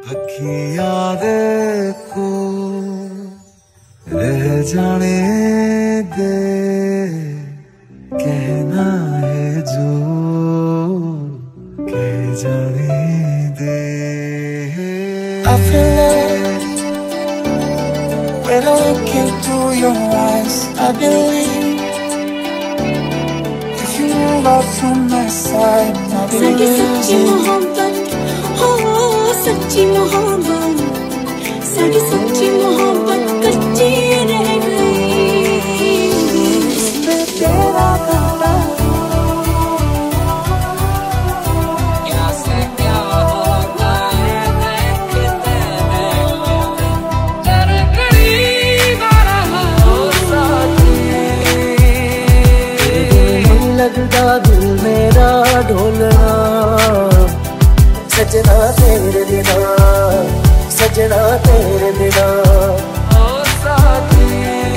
अखी यादें को रह जाने दे, कहना है जो कह जाने दे। I feel it when I look into your eyes. I believe if you move out from my side, I'll be losing. सच्ची मोहब्बत, साड़ी सच्ची मोहब्बत कच्ची रह गई। इसमें तेरा गाना क्या से क्या होता है देखते हैं, तेरे करीब आ रहा हो साथी। नहीं लगता दिल मेरा ढोलना, सजना तेरे बिना, सजना तेरे बिना ओ साथी।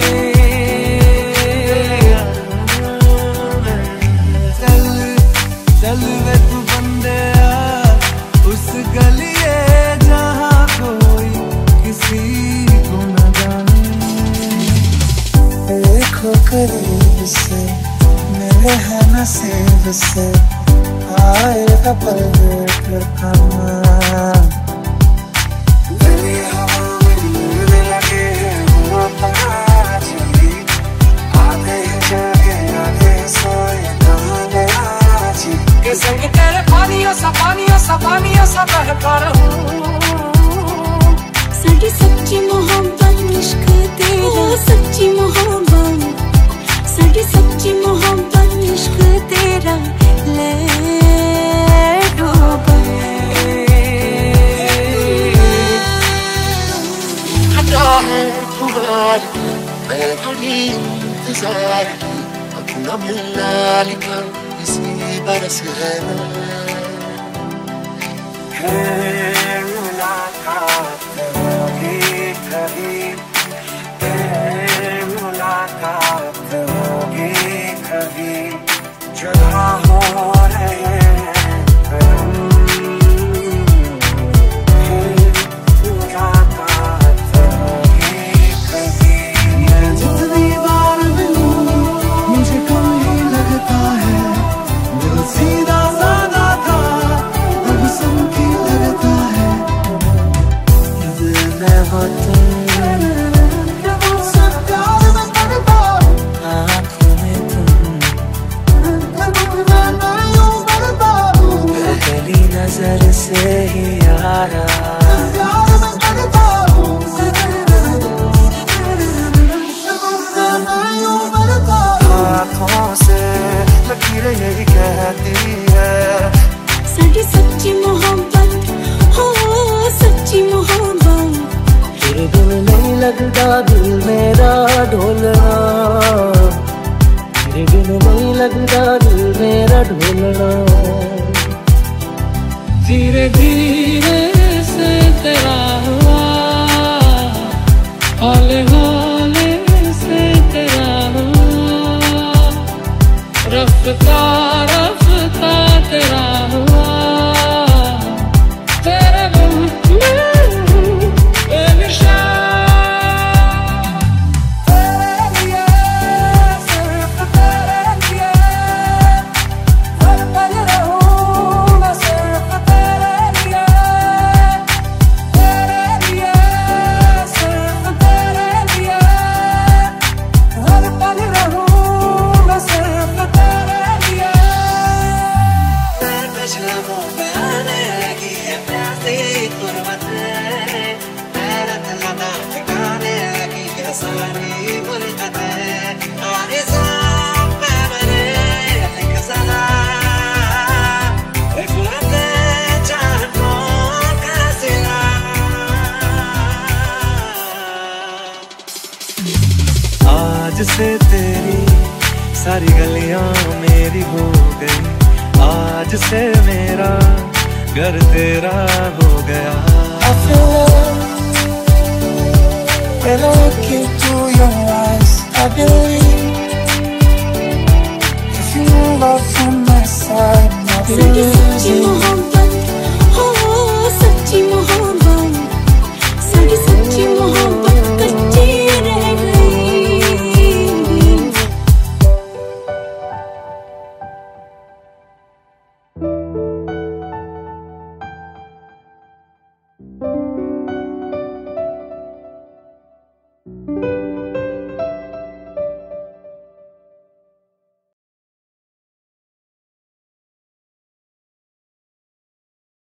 चल चल वे तू बंदे उस गलिए जहाँ कोई किसी को न जाने। देखो करीब से मेरे है नसीब से, आएगा पल कर खाना। गली हवा में मिलने लगे वो पाजी, आधे जागे आधे सोए नहाने आजी। के संग तेरे पानियों सा बहता रहूं। साड़ी सच्ची मोहब्बत इश्क तेरा, सच्ची मोहब्बत, साड़ी सच्ची मोहब्बत इश्क तेरा ले डूबा। हटा है पुकार मैं बड़ी इंतजार, अब न मिलना लिखा इसी बरस है मुलाकात होगी कभी, मुलाकात होगी कभी, जुदा हो रहे हैं मुलाकात होगी कभी। मैं जितनी बार मिलूं मुझे कम ही लगता है, दिल सीधा साधा था अब समझी लगता है। दिल में हो तुम, आँखों में तुम, पहली नजर से ही यारा। आँखों से लकीरें यही कहती है, साड़ी सच्ची मोहब्बत हो, सच्ची मोहब्बत। तेरे बिन नहीं लगता दिल मेरा ढोलना, तेरे बिन नहीं लगता दिल मेरा ढोलना। धीरे धीरे से तेरा हुआ, हौले हौले से तेरा हुआ, रफ्ता रफ्ता तेरा हुआ। तेरे बिन मैं बेनिशान, तेरे लिए सिर्फ तेरे लिए हर पल रहूं मैं सिर्फ तेरे लिए, तेरे लिए सिर्फ तेरे लिए हर पल रहूं मैं सिर्फ तेरे लिए। तेरे पिछलमों में आने लगी है प्यासी गुर्बत, मेरा दिल ना ठिकाने लगी है सारी मुल्कत। आरिज़ों पे मेरे लिख सलाम, रिफ़्लते चाहतों का सिला। आज से तेरी सारी गलियां मेरी हो गई, आज से मेरा घर तेरा हो गया। I feel it when I look into your eyes. I believe if you move out